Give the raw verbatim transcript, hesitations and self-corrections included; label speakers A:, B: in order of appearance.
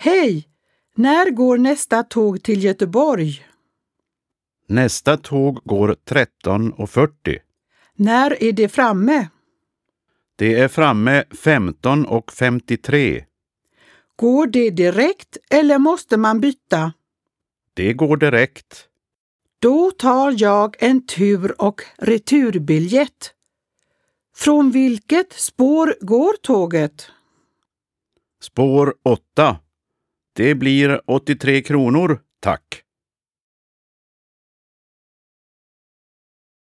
A: Hej! När går nästa tåg till Göteborg?
B: Nästa tåg går tretton och fyrtio.
A: När är det framme?
B: Det är framme femton och femtiotre.
A: Går det direkt eller måste man byta?
B: Det går direkt.
A: Då tar jag en tur- och returbiljett. Från vilket spår går tåget?
B: Spår åtta. Det blir åttiotre kronor, tack.